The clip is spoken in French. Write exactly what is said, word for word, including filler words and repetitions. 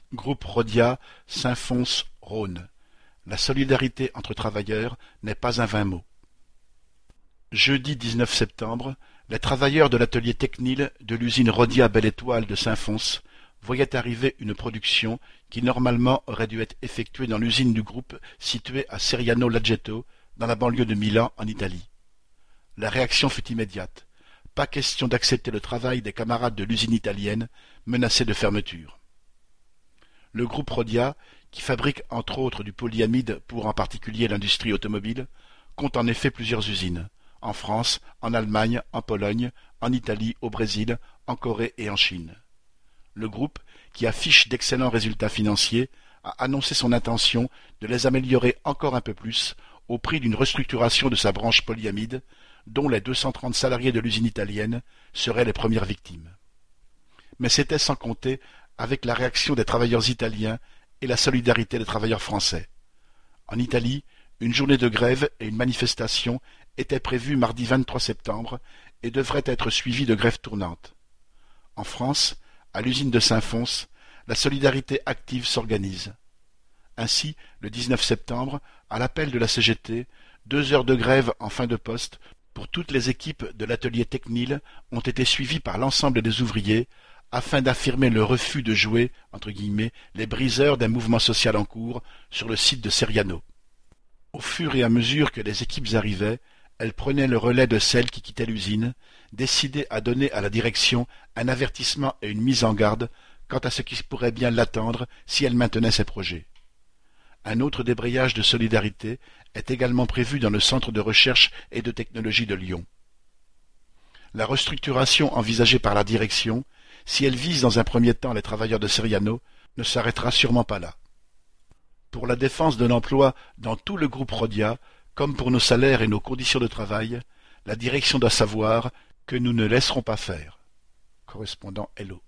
Groupe Rhodia, Saint-Fons-Rhône. La solidarité entre travailleurs n'est pas un vain mot. Jeudi dix-neuf septembre, les travailleurs de l'atelier Technil de l'usine Rhodia Belle Étoile de Saint-Fons voyaient arriver une production qui normalement aurait dû être effectuée dans l'usine du groupe située à Seriano Laghetto, dans la banlieue de Milan, en Italie. La réaction fut immédiate. Pas question d'accepter le travail des camarades de l'usine italienne, menacée de fermeture. Le groupe Rhodia, qui fabrique entre autres du polyamide pour en particulier l'industrie automobile, compte en effet plusieurs usines, en France, en Allemagne, en Pologne, en Italie, au Brésil, en Corée et en Chine. Le groupe, qui affiche d'excellents résultats financiers, a annoncé son intention de les améliorer encore un peu plus au prix d'une restructuration de sa branche polyamide, dont les deux cent trente salariés de l'usine italienne seraient les premières victimes. Mais c'était sans compter avec la réaction des travailleurs italiens et la solidarité des travailleurs français. En Italie, une journée de grève et une manifestation étaient prévues mardi vingt-trois septembre et devraient être suivies de grèves tournantes. En France, à l'usine de Saint-Fons, la solidarité active s'organise. Ainsi, le dix-neuf septembre, à l'appel de la C G T, deux heures de grève en fin de poste pour toutes les équipes de l'atelier Technil ont été suivies par l'ensemble des ouvriers afin d'affirmer le refus de jouer, entre guillemets, les briseurs d'un mouvement social en cours sur le site de Seriano. Au fur et à mesure que les équipes arrivaient, elles prenaient le relais de celles qui quittaient l'usine, décidées à donner à la direction un avertissement et une mise en garde quant à ce qui pourrait bien l'attendre si elle maintenait ses projets. Un autre débrayage de solidarité est également prévu dans le centre de recherche et de technologie de Lyon. La restructuration envisagée par la direction, si elle vise dans un premier temps les travailleurs de Seriano, ne s'arrêtera sûrement pas là. Pour la défense de l'emploi dans tout le groupe Rhodia, comme pour nos salaires et nos conditions de travail, la direction doit savoir que nous ne laisserons pas faire. Correspondant Hello.